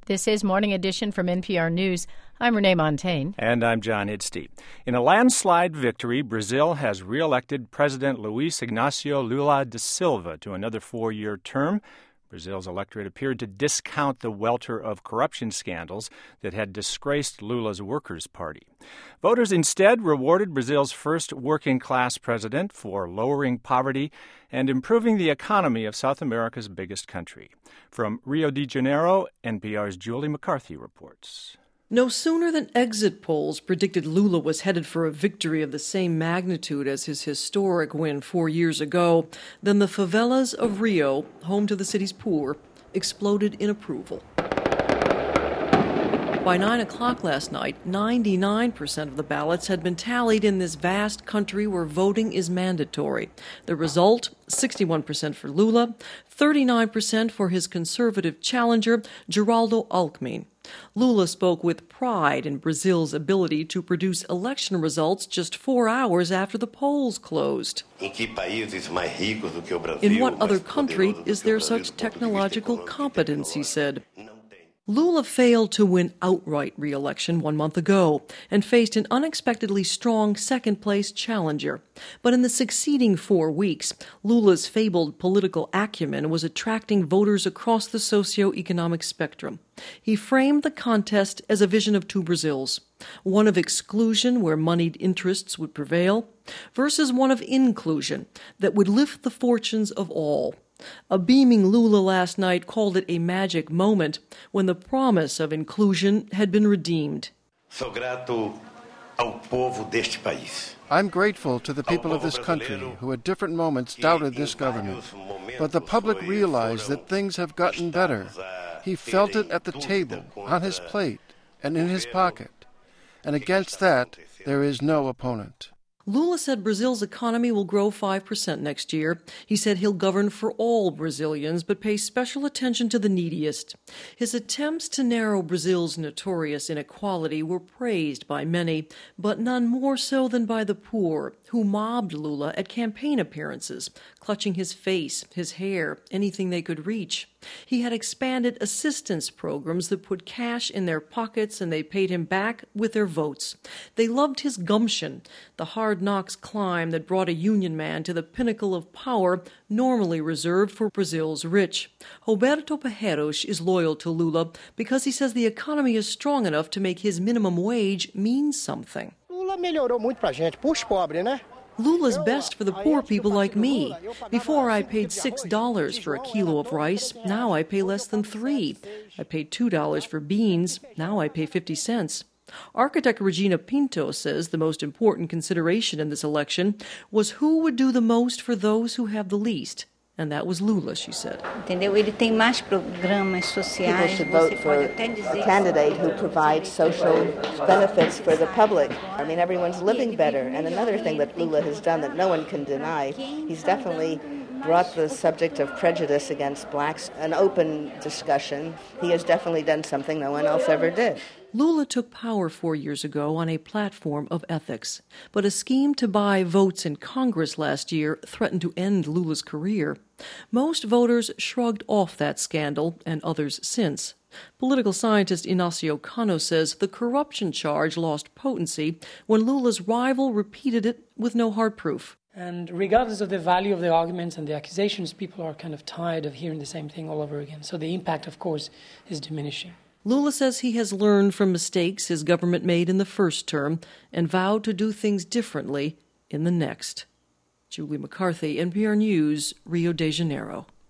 This is Morning Edition from NPR News. I'm Renee Montaigne. And I'm John Idstey. In a landslide victory, Brazil has re-elected President Luiz Inácio Lula da Silva to another 4-year term. Brazil's electorate appeared to discount the welter of corruption scandals that had disgraced Lula's Workers' Party. Voters instead rewarded Brazil's first working-class president for lowering poverty and improving the economy of South America's biggest country. From Rio de Janeiro, NPR's Julie McCarthy reports. No sooner than exit polls predicted Lula was headed for a victory of the same magnitude as his historic win 4 years ago than the favelas of Rio, home to the city's poor, exploded in approval. By 9 o'clock last night, 99% of the ballots had been tallied in this vast country where voting is mandatory. The result, 61% for Lula, 39% for his conservative challenger, Geraldo Alckmin. Lula spoke with pride in Brazil's ability to produce election results just 4 hours after the polls closed. In what other country is there such technological competence, he said. Lula failed to win outright re-election 1 month ago and faced an unexpectedly strong second-place challenger. But in the succeeding 4 weeks, Lula's fabled political acumen was attracting voters across the socio-economic spectrum. He framed the contest as a vision of two Brazils, one of exclusion where moneyed interests would prevail, versus one of inclusion that would lift the fortunes of all. A beaming Lula last night called it a magic moment when the promise of inclusion had been redeemed. I'm grateful to the people of this country who at different moments doubted this government. But the public realized that things have gotten better. He felt it at the table, on his plate, and in his pocket. And against that, there is no opponent. Lula said Brazil's economy will grow 5% next year. He said he'll govern for all Brazilians, but pay special attention to the neediest. His attempts to narrow Brazil's notorious inequality were praised by many, but none more so than by the poor, who mobbed Lula at campaign appearances, clutching his face, his hair, anything they could reach. He had expanded assistance programs that put cash in their pockets, and they paid him back with their votes. They loved his gumption, the hard-knocks climb that brought a union man to the pinnacle of power normally reserved for Brazil's rich. Roberto Pajeros is loyal to Lula because he says the economy is strong enough to make his minimum wage mean something. Lula melhorou muito pra gente, pros pobres, né? Lula's best for the poor people like me. Before I paid $6 for a kilo of rice. Now I pay less than $3. I paid $2 for beans. Now I pay 50 cents. Architect Regina Pinto says the most important consideration in this election was who would do the most for those who have the least. And that was Lula, she said. People should vote for a candidate who provides social benefits for the public. I mean, everyone's living better. And another thing that Lula has done that no one can deny, he's definitely brought the subject of prejudice against blacks an open discussion. He has definitely done something no one else ever did. Lula took power 4 years ago on a platform of ethics, but a scheme to buy votes in Congress last year threatened to end Lula's career. Most voters shrugged off that scandal, and others since. Political scientist Inácio Cano says the corruption charge lost potency when Lula's rival repeated it with no hard proof. And regardless of the value of the arguments and the accusations, people are kind of tired of hearing the same thing all over again. So the impact, of course, is diminishing. Lula says he has learned from mistakes his government made in the first term and vowed to do things differently in the next. Julie McCarthy, NPR News, Rio de Janeiro.